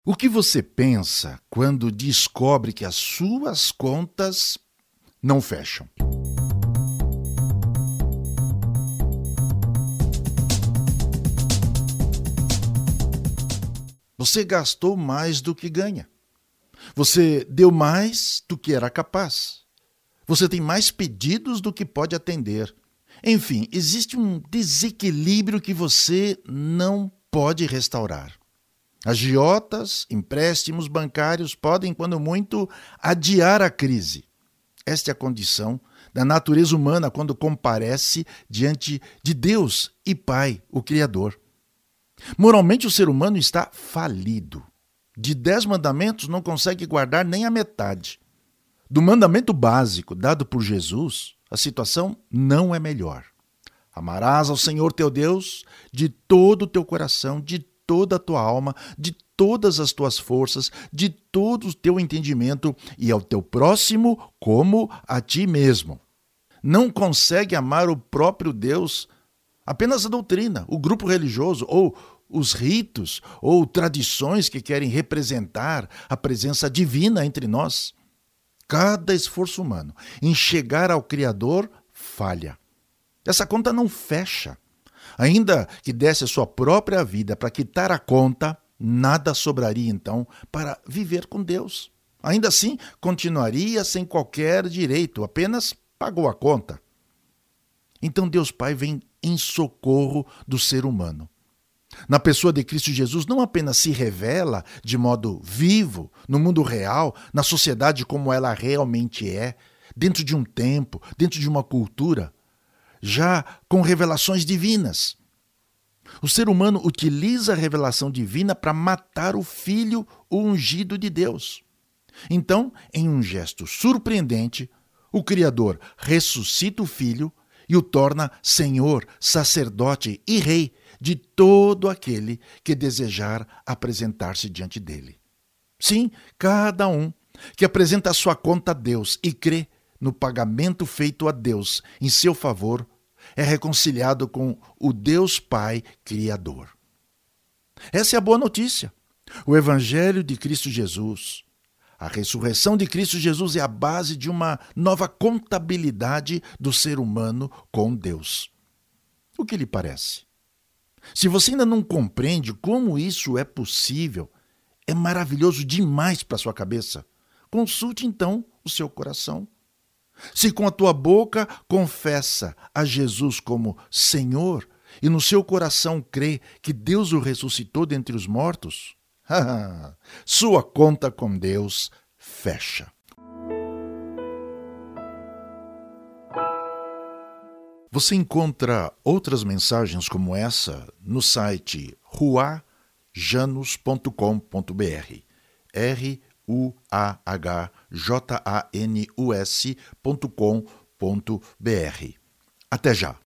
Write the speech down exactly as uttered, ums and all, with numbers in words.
O que você pensa quando descobre que as suas contas não fecham? Você gastou mais do que ganha. Você deu mais do que era capaz. Você tem mais pedidos do que pode atender. Enfim, existe um desequilíbrio que você não pode restaurar. Agiotas, empréstimos bancários podem, quando muito, adiar a crise. Esta é a condição da natureza humana quando comparece diante de Deus e Pai, o Criador. Moralmente, o ser humano está falido. De dez mandamentos, não consegue guardar nem a metade. Do mandamento básico dado por Jesus, a situação não é melhor. Amarás ao Senhor teu Deus de todo o teu coração, de toda a tua alma, de todas as tuas forças, de todo o teu entendimento e ao teu próximo como a ti mesmo. Não consegue amar o próprio Deus apenas a doutrina, o grupo religioso ou os ritos ou tradições que querem representar a presença divina entre nós. Cada esforço humano em chegar ao Criador falha. Essa conta não fecha. Ainda que desse a sua própria vida para quitar a conta, nada sobraria então para viver com Deus. Ainda assim, continuaria sem qualquer direito, apenas pagou a conta. Então Deus Pai vem em socorro do ser humano. Na pessoa de Cristo Jesus, não apenas se revela de modo vivo, no mundo real, na sociedade como ela realmente é, dentro de um tempo, dentro de uma cultura, já com revelações divinas. O ser humano utiliza a revelação divina para matar o Filho, o ungido de Deus. Então, em um gesto surpreendente, o Criador ressuscita o Filho e o torna Senhor, sacerdote e Rei de todo aquele que desejar apresentar-se diante dele. Sim, cada um que apresenta a sua conta a Deus e crê no pagamento feito a Deus em seu favor, é reconciliado com o Deus Pai Criador. Essa é a boa notícia. O Evangelho de Cristo Jesus, a ressurreição de Cristo Jesus é a base de uma nova contabilidade do ser humano com Deus. O que lhe parece? Se você ainda não compreende como isso é possível, é maravilhoso demais para sua cabeça. Consulte então o seu coração. Se com a tua boca confessa a Jesus como Senhor e no seu coração crê que Deus o ressuscitou dentre os mortos, sua conta com Deus fecha. Você encontra outras mensagens como essa no site ruah janus ponto com ponto b r. R U A H J A N U S ponto com ponto b r. Até já!